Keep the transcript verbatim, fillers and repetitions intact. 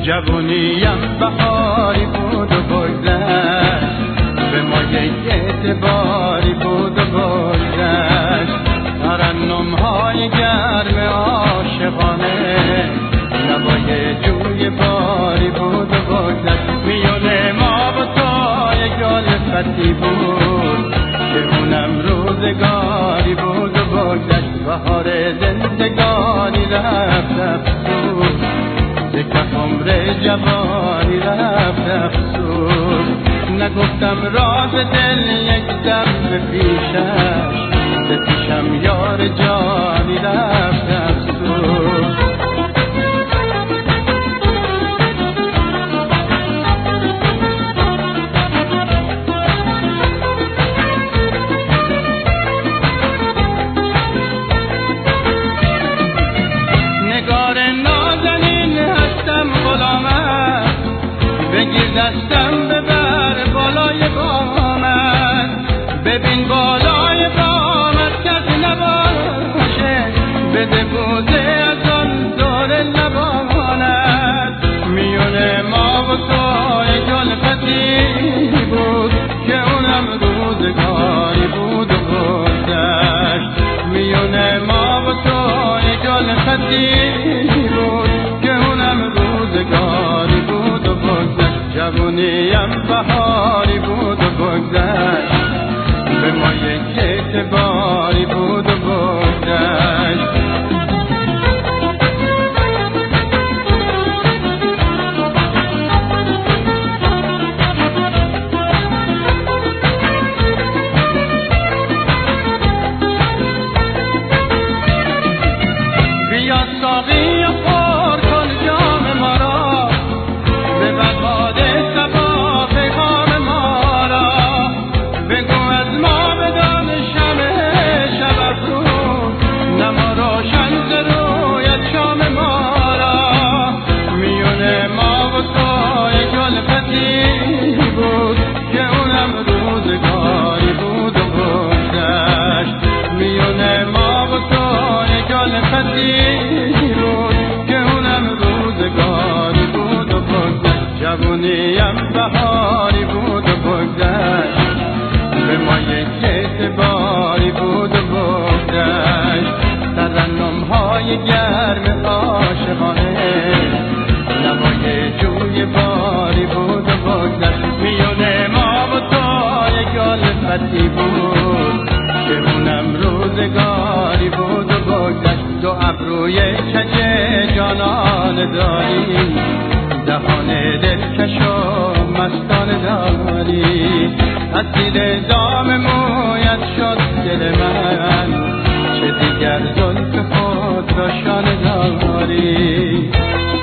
جوونیم بهاری بود و بگذشت، به ما یک اعتباری بود و بگذشت. ترنم های گرم عاشقانه، نوای جوی باری بود و بگذشت. میون ما و تو یک الفتی بود که اونم روزگاری بود و بگذشت. بهار زندگانی رفت افسوس، یک عمر جوانی رفت افسوس. نگفتم راز دل یک دم به پیشش، به پیشم یار جانی رفت افسوس. بگیر دستم ببر بالای بامت، ببین بالای بامت کسی نباشه، بده بوده از آن دور لبانت. میونه ما و تو یک الفتی بود که اونم روزگاری بود و گذشت. میونه ما و تو یک الفتی بود که اونم روزگاری بود و بگذشت. جوونیم بهاری بود و بگذشت، به ما یک اعتباری بود و بگذشت. بیا ساقی و پر کن جام ما را، ببر باده صبا پیغام ما را. بگو از ما بدان شمع شب افروز، نما روشن ز رویت شام ما را. میون ما و تو یک الفتی بود که اونم روزگاری بود و بگذشت. میون ما و تو یک الفتی بود که اونم روزگاری بود و بگذشت. جوونیم بهاری بود و بگذشت، به ما یک اعتباری بود و بگذشت. ترنم های گرم عاشقانه، نوای جوی باری بود و بگذشت. میون ما و تو یک الفتی بود که اونم روزگاری بود و بگذشت. دو ابروی کج جانان داری، دهان دلکش و مستانه داری. از زیر دام مویت شد دل من، چه دیگر زلف خود را شانه داری.